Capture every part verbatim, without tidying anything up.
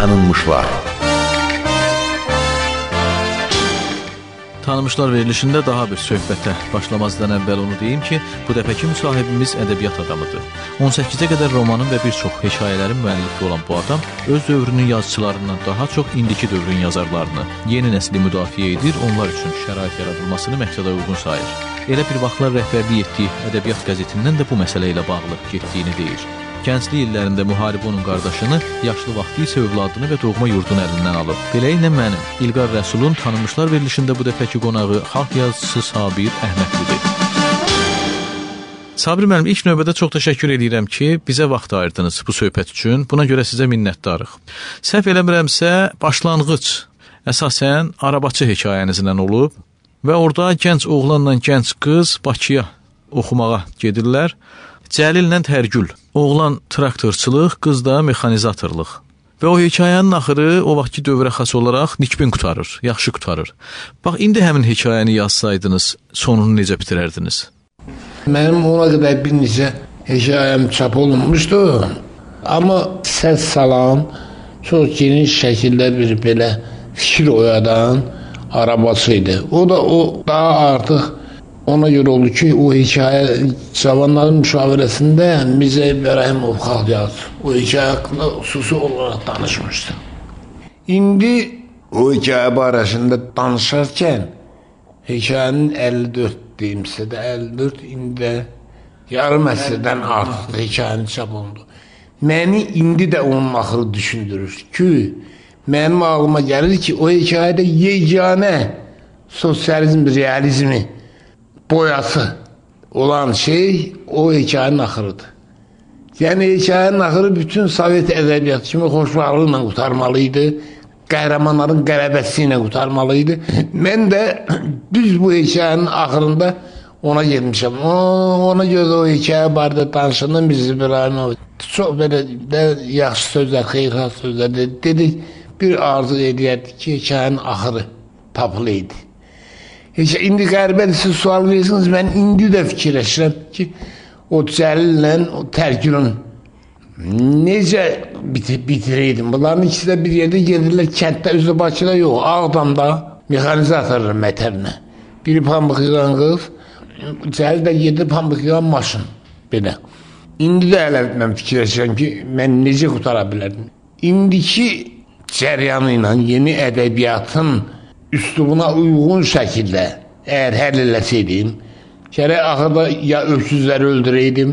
Tanınmışlar. Tanınmışlar verilişində daha bir söhbətə başlamazdan əvvəl onu deyim ki, bu dəfəki müsahibimiz ədəbiyyat adamıdır. on səkkizə qədər romanın və bir çox hekayələrin müəllifi olan bu adam öz dövrünün yazıçılarından daha çox indiki dövrün yazarlarını, yeni nəsli müdafiə edir, onlar üçün şərait yaradılmasını məqsədə uyğun sayır. Elə bir vaxtlar rəhbərlik etdiyi ədəbiyyat qəzetindən də bu məsələ ilə bağlı getdiyini deyir. Gənclik illərində müharibə onun qardaşını, yaşlı vaxtı isə övladını və doğma yurdunu əlindən alıb. Beləliklə mənim, İlqar Rəsulun Tanınmışlar verilişində bu dəfəki qonağı xalq yazıçısı Sabir Əhmədlidir. Sabir müəllim, ilk növbədə çox təşəkkür edirəm ki, bizə vaxt ayırdınız bu söhbət üçün. Buna görə sizə minnətdarıq. Səhv eləmirəmsə, başlanğıc əsasən arabaçı hekayənizdən olub və orada gənc oğlanla gənc qız Bakıya oxumağa gedirlər. Cəlillə Tərgül. Oğlan traktorçılıq, qız da mexanizatorluq. Və o hekayənin axırı o vaxtki dövrə xas olaraq nikbin qutarır, yaxşı qutarır. Bax, indi həmin hekayəni yazsaydınız, sonunu necə bitirərdiniz? Mənim ona qədər bir neçə hekayəm çap olunmuşdu. Amma səs salan, çox geniş şəkildə bir belə fikir oyadan arabaçı idi. O da o daha artıq ona görə oldu ki, o hekayə cavanların müşavirəsində Mirzə İbrahimov xalq yazdı. O hekayə haqqında xüsusi olaraq danışmışdı. İndi o hekayə barəsində danışarkən hekayənin əlli dörd deyimsə də əlli dörd indi də yarım əsrdən artıq hekayənin çap olundu. Məni indi də onun axırı düşündürür ki, mənim ağlıma gəlir ki, o hekayədə yeganə sosializm, realizmi boyası olan şey o hekayənin axırıdır. Yəni hekayənin axırı bütün Sovet ədəbiyyatı kimi xoşbəxtliklə qutarmalıydı, qəhrəmanların qələbəsi ilə qutarmalıydı. Mən də düz bu hekayənin axırında ona gelmişəm. Ona görə o hekayə barədə danışanda Mirzə İbrahimov çox belə də yaxşı sözlər, xeyirxah sözlər dedi. Dedik, bir arzu edirdik ki, hekayənin axırı tapılıydı. Heç indi qəribə siz sual verirsiniz, mən indi də fikirləşirəm ki, o Cəlillə, o Tərgülün necə bitir bitirəydim. Bunların ikisi də bir yerdə gedirlər, kənddə, özü Bakıda yox, Ağdamda mexanizatorlar mətəbinə. Biri pambıq yığan qız, Cəlil də gedir pambıq yığan maşın, belə. İndi də hələ mən fikirləşirəm ki, mən necə qutara bilərdim. İndiki cəryanı ilə yeni ədəbiyyatın üslubuna uyğun şəkildə əgər həll eləsəydim, gərək axırda ya öküzləri öldürəydim,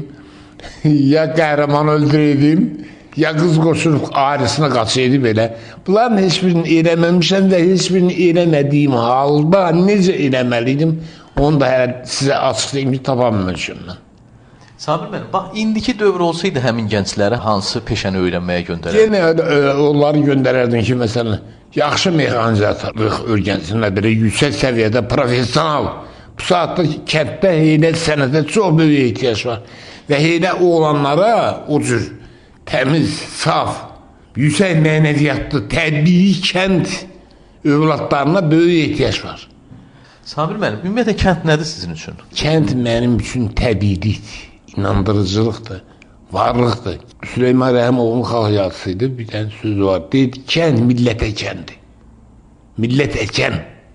ya qəhrəman öldürəydim, ya qız qoşulub ailesine qaçaydı belə. Bunların heç birini eləməmişəm və heç birini eləmədiyim halda necə eləməliydim, onu da hələ sizə açıqlayayım ki, tapamıyorum mən. Sabir müəllim, bax, indiki dövr olsaydı həmin gənclərə hansı peşəni öyrənməyə göndərərdin? Yenə onları göndərərdin ki, məsələn, yaxşı mexanizatorluq öyrənsinlər, belə yüksək səviyyədə, profesional. Bu saatda kənddə heylə sənətə çox böyük ehtiyac var. Və heylə oğlanlara o cür təmiz, saf, yüksək mənəviyyatlı, təbii kənd övladlarına böyük ehtiyac var. Sabir müəllim, ümumiyyətlə kənd nədir sizin üçün? Kənd mənim üçün təbiilikdir, inandırıcılıqdır, varlıqdır. Süleyman Rəhimovun xalq yazısıydı, bir dənə sözü var. Deyir, kənd millət əkəndir. Millət əkən.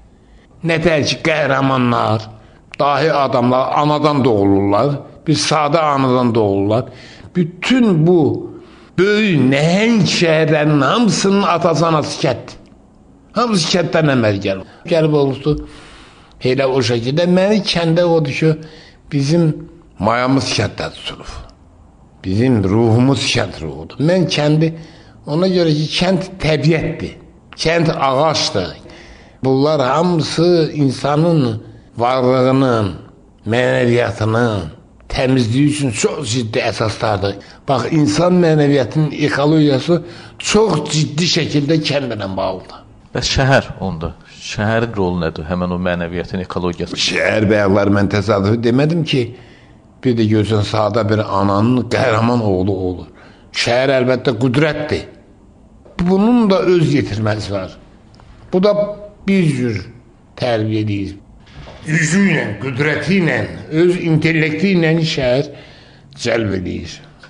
Nətər ki, qəhrəmanlar, dahi adamlar anadan doğulurlar, bir sadə anadan doğulurlar. Bütün bu böyük nəhəng şəhərlərin hamısının atası anası kətdir. Hamısı kətdən əməl gəlir. Gəlib olubdu, elə o şəkildə. Məni kəndə odur ki, bizim mayamız kənddə tutulub. Bizim ruhumuz kənd ruhudur. Mən kəndi, ona görə ki, kənd təbiətdir, kənd ağaçdır. Bunlar hamısı insanın varlığının, mənəviyyatının təmizliyi üçün çox ciddi əsaslardır. Bax, insan mənəviyyatının ekologiyası çox ciddi şəkildə kəndlə bağlıdır. Bəs şəhər onda? Şəhərin rolu nədir? Həmən o mənəviyyatın ekologiyası. Şəhər bəyərlər mən təsadüfi demədim ki, bir də görsən sahada bir ananın qəhrəman oğlu olur. Şəhər əlbəttə qüdrətdir. Bunun da öz yetirməsi var. Bu da bir cür tərbiyə edir. Gücü ilə, qüdrəti ilə, öz intellekti ilə şəhər cəlb edir.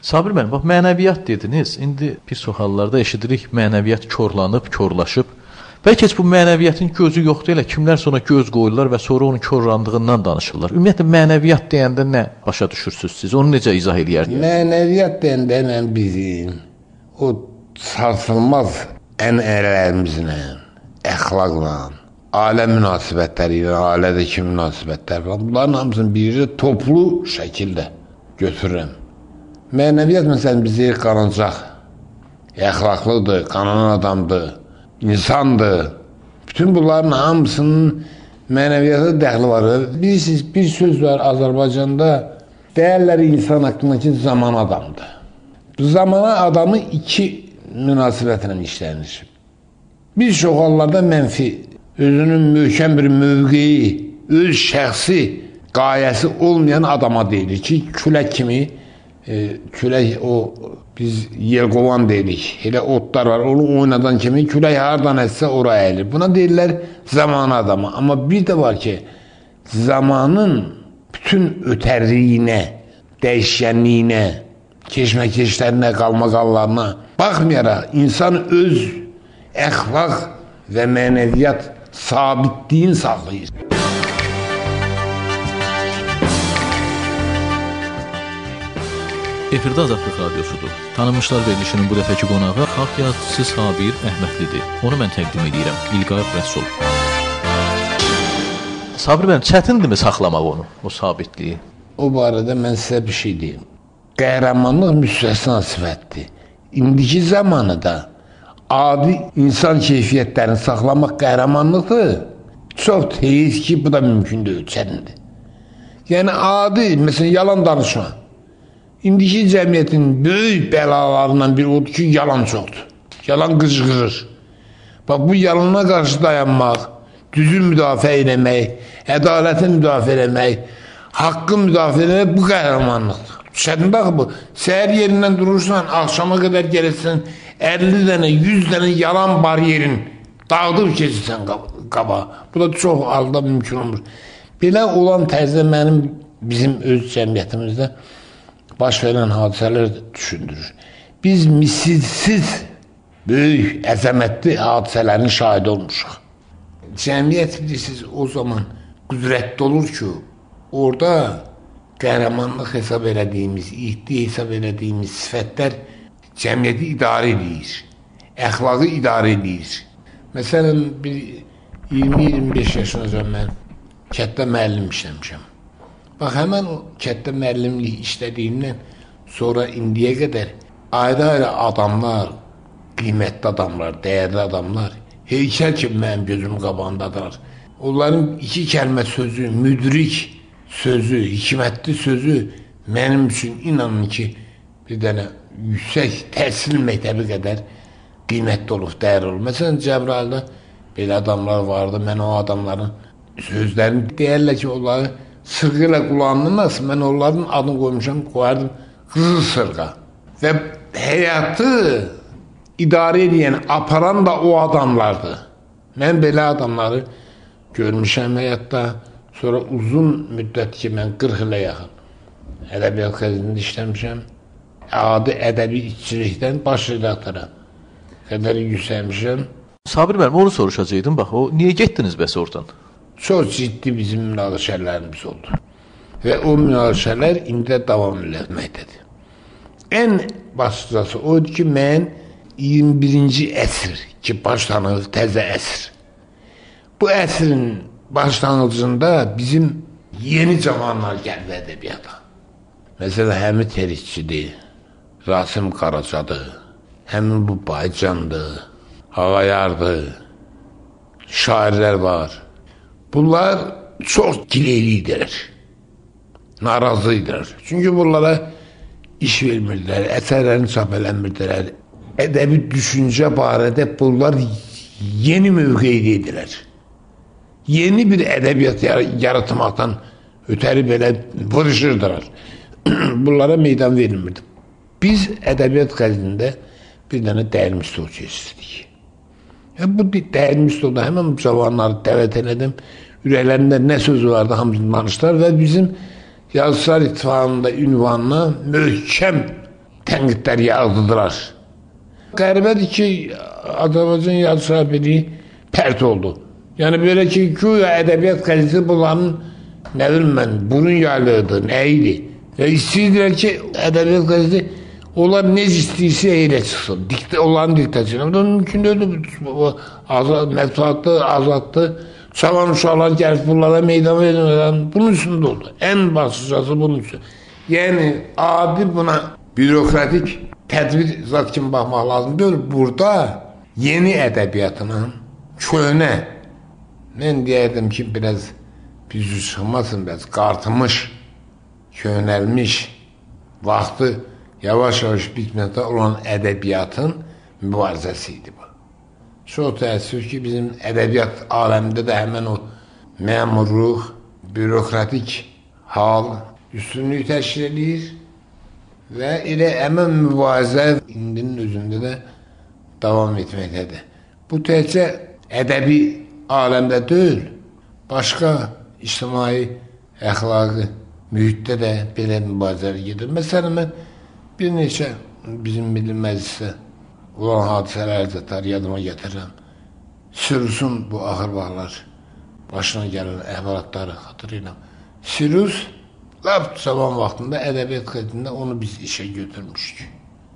Sabir müəllim, bax mənəviyyat dediniz. İndi bir çox hallarda eşidirik, mənəviyyat korlanıb, korlaşıb. Bəlkə heç bu mənəviyyatın gözü yoxdur, elə kimlər sonra göz qoyurlar və sonra onun korlandığından danışırlar. Ümumiyyətlə, mənəviyyat deyəndə nə başa düşürsünüz siz? Onu necə izah edərdiniz? Mənəviyyat deyəndə mən bizim o sarsılmaz ənənələrimizlə, əxlaqla, ailə münasibətləri ilə, ailədəki münasibətlər falan, bunların hamısını bir toplu şəkildə götürürəm. Mənəviyyat məsələn bizi qanacaq, əxlaqlıdır, qananan adamdır, insandır. Bütün bunların hamısının mənəviyyata dəxli var. Bilirsiniz, bir söz var Azərbaycanda, deyərlər insan haqqındakı zaman adamdır. Bu zamana adamı iki münasibətlə işlənir. Bir çox hallarda mənfi, özünün möhkəm bir mövqeyi, öz şəxsi qayəsi olmayan adama deyilir ki, külək kimi, e, külək o, biz yelqovan deyilik, elə otlar var, onu oynadan kimi külək hardan etsə ora əyilir. Buna deyirlər zamanı adama. Amma bir də var ki, zamanın bütün ötərliyinə, dəyişkənliyinə, keşməkeşlərinə, qalmaqallarına baxmayaraq insan öz əxlaq və mənəviyyat sabitliyin saxlayır. Efirdə Azadlıq Radiosudur. Tanınmışlar verilişinin bu dəfəki qonağı xalq yazıçısı Sabir Əhmədlidir. Onu mən təqdim edirəm. İlqar Rəsul. Sabir bənim, çətindirmi saxlamaq onu, o sabitliyi? O barədə mən sizə bir şey deyim. Qəhrəmanlıq müstəsna sifətdir. İndiki zamanıda adi insan keyfiyyətlərini saxlamaq qəhrəmanlıqdır. Çox tez ki, bu da mümkün deyil, çətindir. Yəni adi, məsələn, yalan danışma. İndiki cəmiyyətin böyük bəlalarından biri odur ki, yalan çoxdur. Yalan qıcıqırır. Bax, bu yalana qarşı dayanmaq, düzü müdafiə eləmək, ədaləti müdafiə eləmək, haqqı müdafiə eləmək, bu qəhrəmanlıqdır. Çətin baxı bu. Səhər yerindən durursan, axşama qədər gəlirsən, əlli dənə, yüz dənə yalan bariyerin dağıdıb keçirsən qaba. Bu da çox halda mümkün olmur. Belə olan tərzdə mənim, bizim öz cəmiyyətimizdə baş verən hadisələr düşündürür. Biz misilsiz, böyük, əzəmətli hadisələrin şahidi olmuşuq. Cəmiyyət bilirsiniz, o zaman qüdrətli olur ki, orada qəhrəmanlıq hesab elədiyimiz, ihti hesab elədiyimiz sifətlər cəmiyyəti idarə edir, əxlaqı idarə edir. Məsələn, iyirmi iyirmi beş yaşınacam mən, kətdə müəllim işləmişəm. Bax, həmən o kətdə müəllimlik işlədiyimdən sonra indiyə qədər ayrı-ayrı adamlar, qiymətli adamlar, dəyərli adamlar, heykəl kimi mənim gözüm qabağındadır. Onların iki kəlmə sözü, müdrik sözü, hikmətli sözü mənim üçün inanın ki, bir dənə yüksək təhsil məktəbi qədər qiymətli olub, dəyərli olub. Məsələn, Cəbrayılda belə adamlar vardı, mən o adamların sözlərini deyərlər ki, onları sırğı ilə qullanılmaz, mən onların adını qoymuşam, qoyardım qızıl sırğa. Və həyatı idarə edən, aparan da o adamlardır. Mən belə adamları görmüşəm həyatda, sonra uzun müddət ki, mən qırx ilə yaxın ədəbiyyat qəzetində işləmişəm, adi ədəbi işçilikdən baş redaktora qədər yüksəlmişəm. Sabir bənim, onu soruşacaqdım, bax, o niyə getdiniz bəs oradan? Çox ciddi bizim münaqişələrimiz oldu. Və o münaqişələr indi davam etməkdədir. Ən başlıcası oydu ki, mən iyirmi birinci əsr ki, başlanır, təzə əsr. Bu əsrin başlanğıcında bizim yeni cavanlar gəldi ədəbiyyata. Məsələn, Həmid Erikçidir, Rasim Qaracadır, həmin bu Baycandır, Ağayardır, şairlər var. Bunlar çox gileylidirlər, narazıydırlar. Çünki bunlara iş vermirdilər, əsərlərini çap eləmirdilər. Ədəbi düşüncə barədə bunlar yeni mövqeydilər. Yeni bir ədəbiyyat yaratmaqdan ötəri belə vuruşurdular. Bunlara meydan verilmirdi. Biz ədəbiyyat qəzetində bir dənə dəyərli stol keçirdik. Bu dəyərli stolda həmən bu cavanları dəvət elədim. Ürəklərində nə sözü vardı, hamısını danışdılar və bizim Yazıçılar İttifaqında ünvanına möhkəm tənqidlər yağdıdılar. Qəribədir ki, Azərbaycan yazıçılar birliyi pərt oldu. Yəni belə ki, güya ədəbiyyat qəzeti bunların, nə bilim mən, burun yaylığıdır, nə idi? Və istəyirlər ki, ədəbiyyat qəzeti onlar necə istəyirsə elə çıxsın. Dikdə, onların diktəsiylə. Bu da mümkün deyildir. Azad, mətbuatlı, azadlı, çalan uşaqlar gəlib bunlara meydan verməkdən bunun üstündə oldu. Ən başlıcası bunun üçün. Yəni, adi buna bürokratik tədbir zat kimi baxmaq lazım deyil. Burada yeni ədəbiyyatının köhnə, mən deyərdim ki, biraz bizi çıxmasın, biraz qartmış, köhnəlmiş, vaxtı yavaş-yavaş bitməkdə olan ədəbiyyatın mübarizəsi idi bu. Çox təəssüf ki, bizim ədəbiyyat aləmində də həmən o məmurluq, bürokratik hal üstünlüyü təşkil edir və elə həmən mübarizə indinin özündə də davam etməkdədir. Bu təkcə ədəbi aləmdə deyil, başqa ictimai əxlaqı mühitdə də belə mübarizələr gedir. Məsələn, mən bir neçə bizim Milli Məclisdə olan hadisələri də yadıma gətirirəm. Sirrusun bu axır vaxtlar başına gələn əhvalatları xatırlayıram. Sirrus lap zaman vaxtında ədəbiyyat qəzetində onu biz işə götürmüşdük.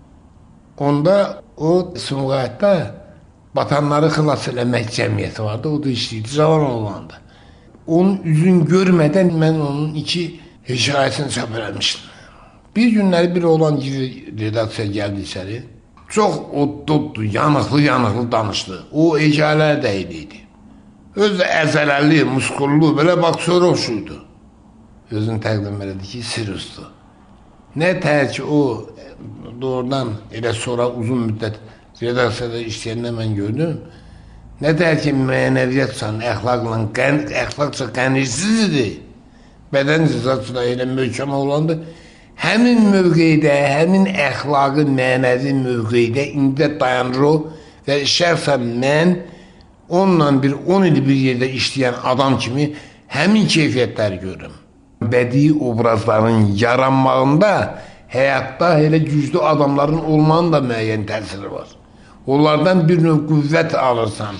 Onda o Sumqayıtda Batanları Xilas Eləmək Cəmiyyəti vardı, o da işləyirdi, cavan olanda. Onun üzün görmədən mən onun iki hekayəsini çap eləmişdim. Bir günləri bir oğlan redaksiya gəldi içəri. Çox od-doddu, yanıqlı-yanıqlı danışdı. O hekayələr də idi. Özü əzələli, muskullu, belə boksör oxşuydu. Özünü təqdim elədi ki, Sirrusdur. Nə tər ki, o doğrudan elə sonra uzun müddət redaksiyada işləyəndə mən gördüm. Nə tər ki, mənəviyyatsan, əxlaqla, əxlaqca qənirsiz idi. Bədən cizatçıda elə möhkəm olandı. Həmin mövqeydə, həmin əxlaqı, mənəvi mövqeydə indi dayanır o və şəxsən mən onunla bir on il bir yerdə işləyən adam kimi həmin keyfiyyətləri görürüm. Bədii obrazların yaranmağında həyatda elə güclü adamların olmanın da müəyyən təsiri var. Onlardan bir növ qüvvət alırsan.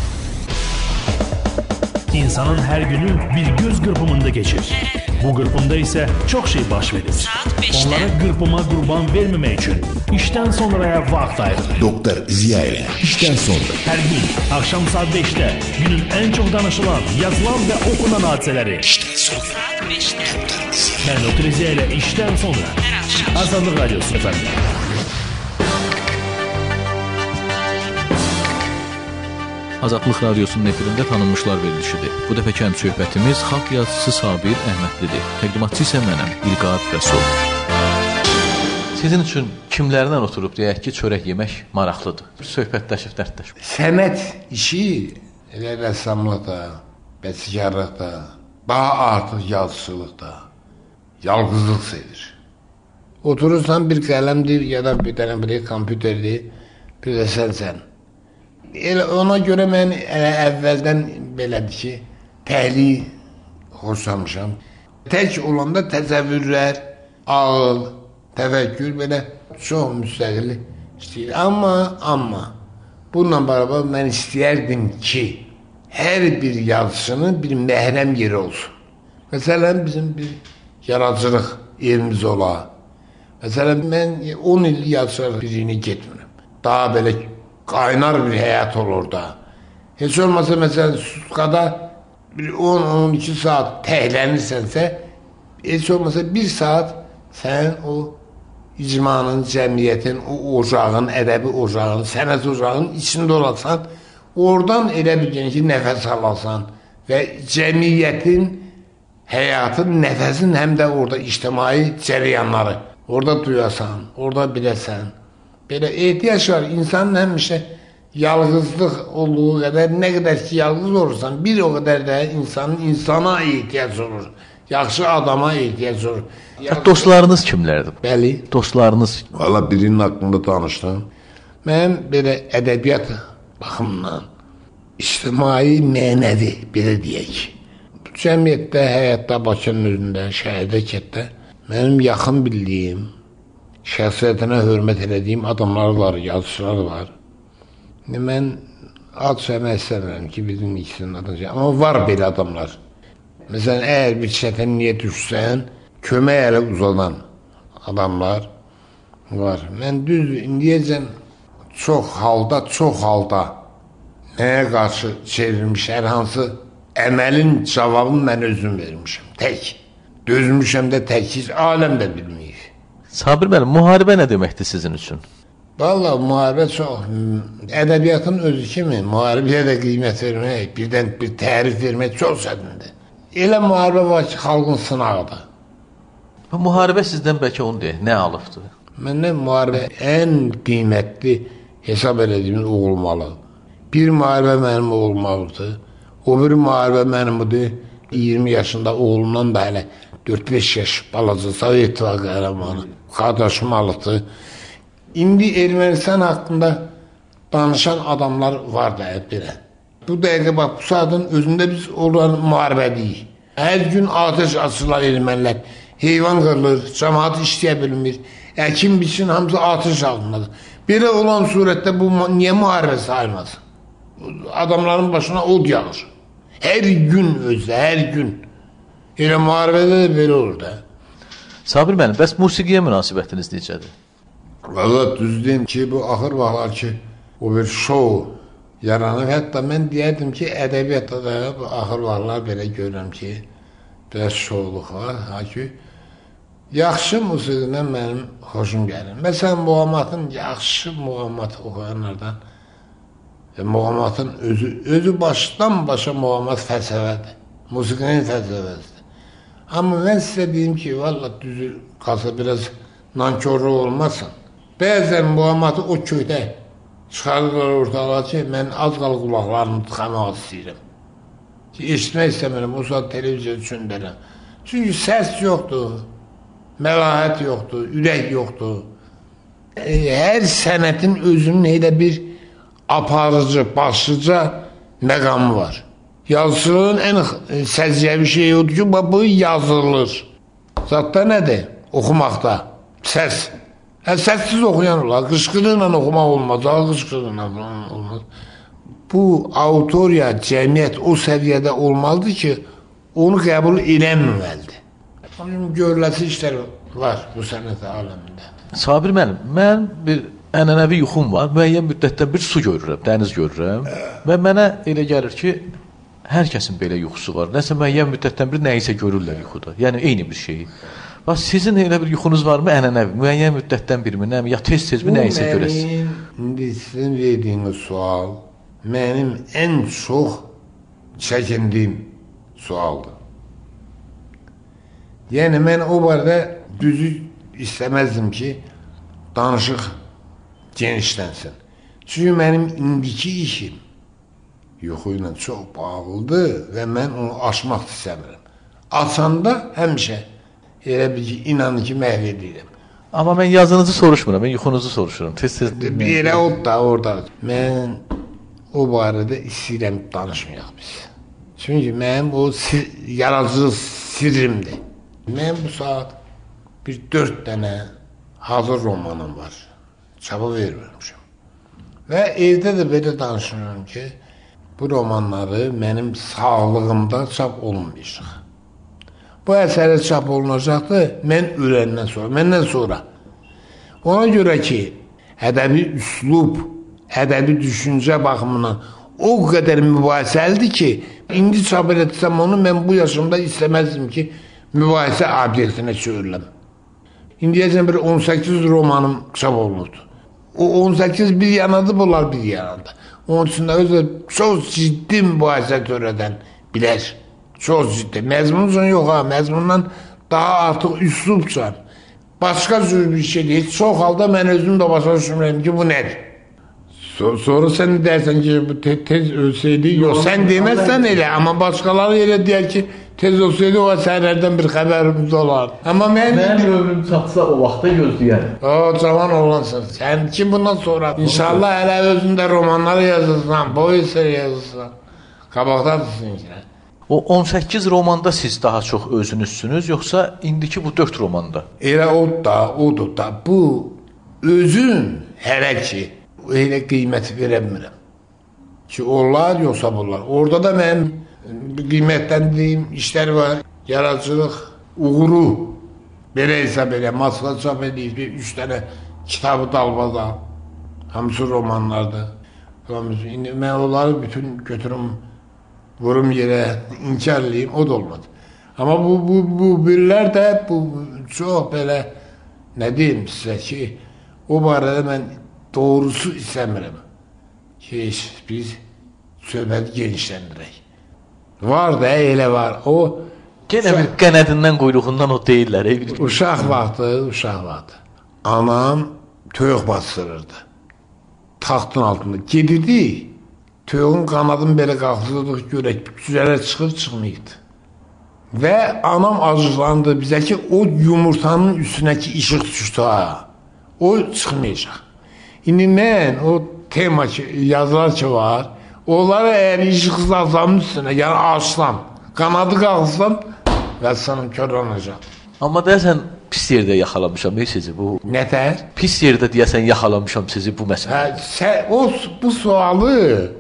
İnsanın her günü bir göz kırpımında geçir. Bu kırpımda ise çok şey baş verir. Onlara kırpıma kurban vermemek için işten sonraya vakit ayırın. Doktor Ziya ile işten sonra. Her gün akşam saat beşte günün en çok danışılan, yazılan ve okunan hadiseleri. İşten sonra. Saat beşte. Doktor Ziya. Ben Doktor Ziya ile işten sonra. Her akşam. Azadlık Radyosu efendim. Azadlıq Radyosunun efirində tanınmışlar verilişidir. Bu dəfəki həm söhbətimiz xalq yazıçısı Sabir Əhmədlidir. Təqdimatçı isə mənəm, İlqar Rəsul. Sizin üçün kimlərlə oturub deyək ki, çörək yemək maraqlıdır? Söhbətləşib, dərdləşib. Sənət işi elə rəssamlıqda, bəstəkarlıqda, daha artıq yazıçılıqda yalqızlıq sevir. Oturursan bir qələmdir ya da bir dənə bir kompüterdir, bir də sənsən. Elə ona görə mən elə əvvəldən belədir ki, təhliyi xoşlamışam. Tək olanda təsəvvürlər, ağıl, təfəkkür belə çox müstəqil istəyir. Amma, amma bununla beraber mən istəyərdim ki, hər bir yazısının bir məhrəm yeri olsun. Məsələn, bizim bir yaradıcılıq yerimiz ola. Məsələn, mən on il yazıçılıq birini getmirəm. Daha belə qaynar bir həyat olur da. Heç olmasa məsələn Sutqada bir on on iki saat təhlənirsənsə, heç olmasa bir saat sən o icmanın, cəmiyyətin, o ocağın, ədəbi ocağın, sənət ocağının içində olasan, oradan elə bir ki, nəfəs alasan və cəmiyyətin, həyatın, nəfəsin həm də orada ictimai cərəyanları orada duyasan, orada biləsən. Belə ehtiyac var. İnsanın həmişə yalqızlıq olduğu qədər, nə qədər ki yalqız olursan, bir o qədər də insanın insana ehtiyac olur. Yaxşı adama ehtiyac olur. Yaxşı... Dostlarınız kimlərdir? Bəli. Dostlarınız? Valla birinin haqqında danışdım. Mən belə ədəbiyyat baxımından, ictimai, mənəvi, belə deyək. Cəmiyyətdə, həyatda, Bakının özündə, şəhərdə, kətdə mənim yaxın bildiyim, şəxsiyyətinə hörmət elədiyim adamlar var, yazıçılar var. Mən ad söyləmək istəmirəm ki, bizim ikisinin adını. Amma var belə adamlar. Məsələn, əgər bir çətinliyə düşsən, kömək ələ uzadan adamlar var. Mən düz indiyəcən çox halda, çox halda nəyə qarşı çevrilmiş hər hansı əməlin cavabını mən özüm vermişəm. Tək. Dözmüşəm də tək. Hiç aləm də bilməyir. Sabir müəllim, müharibə nə deməkdir sizin üçün? Vallahi müharibə çox. Ədəbiyyatın özü kimi müharibəyə də qiymət vermək, birdən bir tərif vermək çox çətindir. Elə müharibə var ki, xalqın sınağıdır. Bu müharibə sizdən bəlkə onu deyək, nə alıbdır? Məndən müharibə ən qiymətli hesab edədiyimiz olmalı. Bir müharibə mənim olmalıdır. O bir müharibə mənimdir. iyirmi yaşında oğlundan da hələ dörd beş yaş balaca Sovet İttifaqı qəhrəmanı qardaşım alıbdır. İndi Ermənistan haqqında danışan adamlar var da belə. Bu dəqiqə bax, bu saatın özündə biz onların müharibədiyik. Hər gün ateş açırlar ermənilər. Heyvan qırılır, cəmaat işləyə bilmir. Əkin biçin hamısı ateş altındadır. Belə olan surətdə bu niyə müharibə sayılmaz? Adamların başına od yağır. Hər gün özdə, hər gün. Elə müharibədə də belə olur da. Sabir müəllim, bəs musiqiyə münasibətiniz necədir? Valla düz deyim ki, bu axır vaxtlar ki, o bir şou yaranıb. Hətta mən deyərdim ki, ədəbiyyatda da bu axır vaxtlar belə görürəm ki, biraz şouluq var. Ha ki, yaxşı musiqidən mənim xoşum gəlir. Məsələn, muğamatın, yaxşı muğamat oxuyanlardan, e, muğamatın özü, özü başdan başa muğamat fəlsəfədir. Musiqinin fəlsəfəsidir. Amma mən sizə deyim ki, valla düzü qalsa biraz nankörlük olmasın. Bəzən muğamatı o köydə çıxarırlar ortalığa ki, mən az qal qulaqlarını tıxamaq istəyirəm. Ki, eşitmək istəmirəm, o saat televiziya düşündürəm. Çünki səs yoxdur, məlahət yoxdur, ürək yoxdur. E, hər sənətin özünün elə bir aparıcı, başlıca məqamı var. Yazıçılığın ən səciyyəvi şey odur ki, bu yazılır. Zatda nədir? Oxumaqda. Səs. Hə, səssiz oxuyan olar. Qışqırıqla oxumaq olmaz. Qışqırıqla olmaz. Bu autoriya, cəmiyyət o səviyyədə olmalıdır ki, onu qəbul eləməməlidir. Onun görüləsi işlər var bu sənət aləmində. Sabir müəllim, mən bir ənənəvi yuxum var. Müəyyən müddətdə bir su görürəm, dəniz görürəm. Və mənə elə gəlir ki, hər kəsin belə yuxusu var. Nəsə müəyyən müddətdən bir nəyisə görürlər yuxuda. Yəni eyni bir şeyi. Bax, sizin elə bir yuxunuz varmı ənənəvi? Müəyyən müddətdən bir mi, ya tez-tez mi nəyisə görəsiniz? İndi sizin verdiyiniz sual mənim ən çox çəkindiyim sualdır. Yəni, mən o barədə düzü istəməzdim ki, danışıq genişlənsin. Çünki mənim indiki işim yuxu ilə çox bağlıdır və mən onu aşmaq istəmirəm. Açanda həmişə elə bir ki, inanın ki, məhv edirəm. Amma mən yazınızı soruşmuram, mən yuxunuzu soruşuram. Tez-tez elə o da orada. Mən o barədə istəyirəm danışmayaq biz. Çünki mənim o sir, yaradıcı sirrimdir. Mən bu saat bir dörd dənə hazır romanım var. Çaba vermirmişim. Və evdə də belə danışıram ki, bu romanları mənim sağlığımda çap olunmayacaq. Bu əsərə çap olunacaqdır mən öləndən sonra, məndən sonra. Ona görə ki, ədəbi üslub, ədəbi düşüncə baxımından o qədər mübahisəlidir ki, indi çap etsəm onu mən bu yaşımda istəməzdim ki, mübahisə obyektinə çevriləm. İndiyəcən bir on səkkiz romanım çap olunurdu. O on səkkiz bir yanadır, bunlar bir yanada. Onun üçün də özü çox ciddi mübahisə törədən bilər. Çox ciddi. Məzmuncan yox ha, məzmundan daha artıq üslubcan. Başqa cür bir şey deyil. Çox halda mən özüm də başa düşmürəm ki, bu nədir? So sonra sən deyərsən ki, bu te tez ölsəydi, yox, sən deməzsən elə, amma başqaları elə deyər ki, tez olsaydı o əsərlərdən bir xəbərimiz olar. Amma mən... Mənim ömrüm çatsa o vaxta gözləyərəm. O, cavan olansın. Sən ki, bundan sonra inşallah hələ özündə romanları yazırsan, boy esər yazırsan. Qabaqdadısın ki. O on səkkiz romanda siz daha çox özünüzsünüz, yoxsa indiki bu dörd romanda? Elə o da, odur da. Bu özün hələ ki, elə qiyməti verə bilmirəm. Ki, onlar yoxsa bunlar. Orada da mənim qiymətləndirdiyim işlər var. Yaradıcılıq uğuru. Belə hesab elə, Moskva çap edib, üç dənə kitabı dalbada. Hamısı romanlardır. İndi mən onları bütün götürüm, vurum yerə, inkar edeyim, o da olmadı. Amma bu, bu, bu birlər də bu, çox belə, nə deyim sizə ki, o barədə mən doğrusu istəmirəm ki, biz söhbəti genişləndirək. Var da, elə var. O, Yenə bir qənədindən, quyruğundan o deyirlər. Ey, uşaq vaxtı, uşaq vaxtı. Anam toyuq bastırırdı. Taxtın altında gedirdi, toyuğun qanadını belə qalxırdıq, görək, güzələ çıxır, çıxmayıqdı. Və anam acıqlandı bizə ki, o yumurtanın üstünəki işıq düşdü ha. O çıxmayacaq. İndi mən o tema ki, yazılar ki var, onları əgər işıq azamın üstünə, yəni açsam, qanadı qalxsam, və sana körlanacaq. Amma deyəsən, pis yerdə yaxalamışam sizi bu. Nətər? Pis yerdə deyəsən yaxalamışam sizi bu məsələ. Hə, sən, o, bu sualı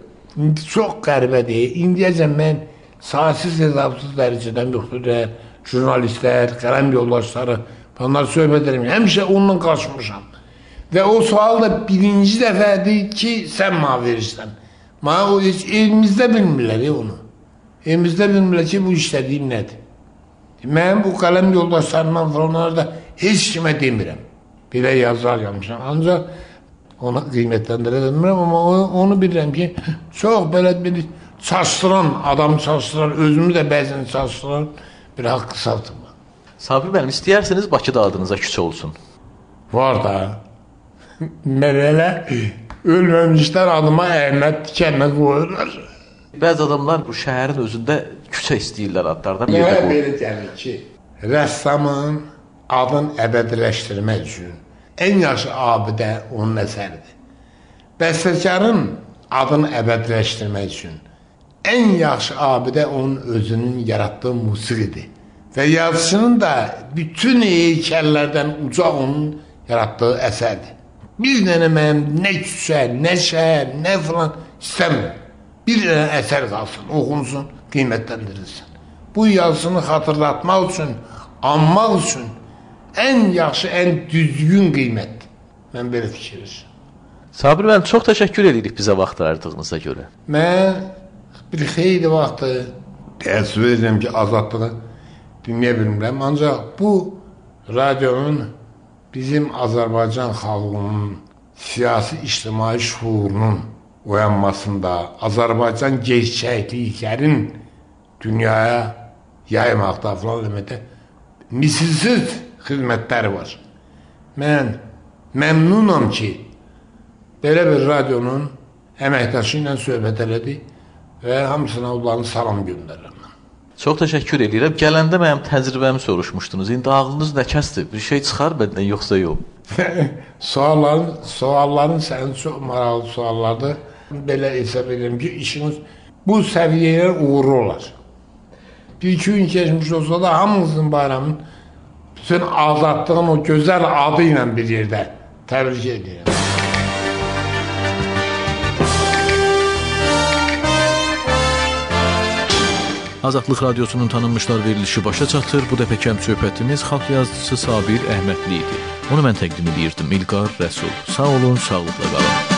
çox qəribədir. İndiyəcən mən saysız hesabsız dərəcədən müxtəlif jurnalistlər, qələm yoldaşları, bunlar söhbət edirəm. Həmişə onunla qaçmışam. Və o sual da birinci dəfədir ki, sən mənə verirsən. Mənə o heç elimizdə bilmirlər onu. Elimizdə bilmirlər ki, bu işlədiyim nədir? Mən bu qələm yoldaşlarından falanları da heç kimə demirəm. Belə yazılar yazmışam. Ancaq ona qiymətləndirə bilmirəm, amma onu bilirəm ki, çox belə bir çalışdıran, adam çalışdıran, özümü də bəzən çalışdıran bir haqqı savdım. Sabir müəllim, istəyirsiniz Bakıda adınıza küçə olsun? Var da. Mən elə ölməmişlər adıma Əhməd Dikənlə qoyurlar. Bəzi adamlar bu şəhərin özündə küçə istəyirlər adlardan. Mənə belə gəlir ki, rəssamın adını əbədiləşdirmək üçün ən yaxşı abidə onun əsəridir. Bəstəkarın adını əbədiləşdirmək üçün ən yaxşı abidə onun özünün yaratdığı musiqidir. Və yazıçının da bütün heykəllərdən uca onun yaratdığı əsərdir. Bir dənə mənim nə küçə, nə şəhər, nə filan istəmirəm. Bir dənə əsər qalsın, oxunsun, qiymətləndirilsin. Bu yazısını xatırlatmaq üçün, anmaq üçün ən yaxşı, ən düzgün qiymətdir. Mən belə fikirləşirəm. Sabir müəllim, çox təşəkkür edirik bizə vaxt ayırdığınıza görə. Mən bir xeyli vaxtı təəssüf edirəm ki, azadlığı dinləyə bilmirəm. Ancaq bu radionun bizim Azərbaycan xalqının siyasi, ictimai şuurunun oyanmasında, Azərbaycan gerçəkliklərin dünyaya yaymaqda falan deməkdə misilsiz xidmətləri var. Mən məmnunam ki, belə bir radionun əməkdaşı ilə söhbət elədik və hamısına onların salam göndərirəm. Çox təşəkkür edirəm. Gələndə mənim təcrübəmi soruşmuşdunuz. İndi ağlınız nə kəsdir? Bir şey çıxar məndən, yoxsa yox? Sualların, sualların sənin çox maraqlı suallardır. Belə hesab edirəm ki, işiniz bu səviyyəyə uğurlu olar. Bir-iki gün keçmiş olsa da hamınızın bayramın bütün azadlığın o gözəl adı ilə bir yerdə təbrik edirəm. Azadlıq Radiosunun tanınmışlar verilişi başa çatır. Bu dəfə kəm söhbətimiz xalq yazıcısı Sabir Əhmədli idi. Onu mən təqdim edirdim. İlqar Rəsul. Sağ olun, sağlıqla qalın.